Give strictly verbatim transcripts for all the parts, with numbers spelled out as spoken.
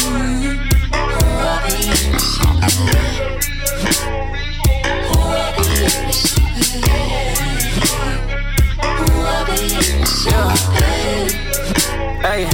Hey,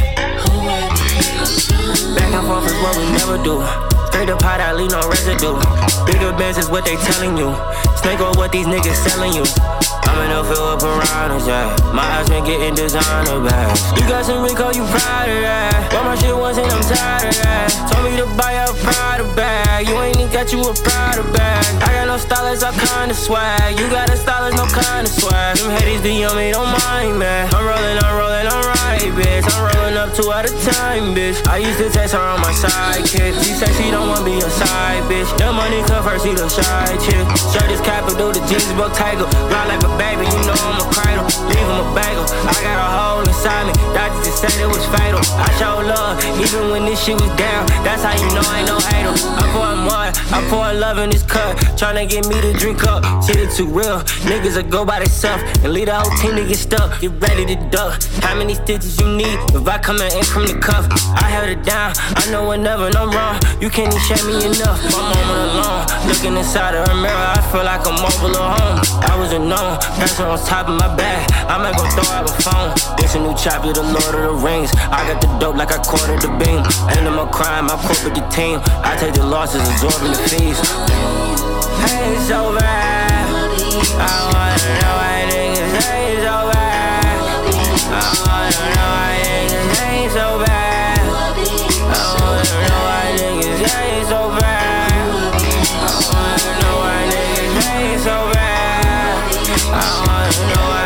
back and forth is what we never do. Straight up hot, I leave no residue. Bigger bands is what they telling you. Snake on what these niggas selling you. I'm in a fill up around us, yeah. My eyes been getting designer bags. You got some Rico, you proud of that. But my shit wasn't, I'm tired of that. Told me to buy a Prada bag. You ain't even got you a Prada bag. I got no stylist, I kinda swag. You got a stylist, no kinda swag. Them haters be on me, don't mind, man. I'm rolling, I'm rolling, I'm right, bitch. I'm rolling up two at a time, bitch. I used to text her on my sidekick. She said she don't want me a side, bitch. The money come first, she the shy chick. Shirt is capital, the jeans book tiger. Ride like a baby, you know I'm a cradle. Leave him a bagel. I got a hole inside me. Doctors just said it was fatal. I show love, even when this shit was down. That's how you know I ain't no hater. I pour mud, I pour love in this cup. Tryna get me to drink up. Shit is too real. Niggas will go by themselves and leave the whole team to get stuck. Get ready to duck. How many stitches you need if I come in from the cuff? I held it down. I know whenever I'm wrong. You can't even share me enough. My mama alone, looking inside of her mirror, I feel like I'm mobile at home. I was a known person on top of my bag. I might go throw out a phone. This a new chapter, the Lord of the Rings. I got the dope like I quartered the beam. Ain't no more crime, I corporate the team. I take the losses, absorbing the fees. Hey, it's over. I wanna know why niggas say it's over. I wanna know why niggas say it's so bad. I wanna know why niggas say it's so bad. I wanna know why niggas say it's so bad. I wanna know why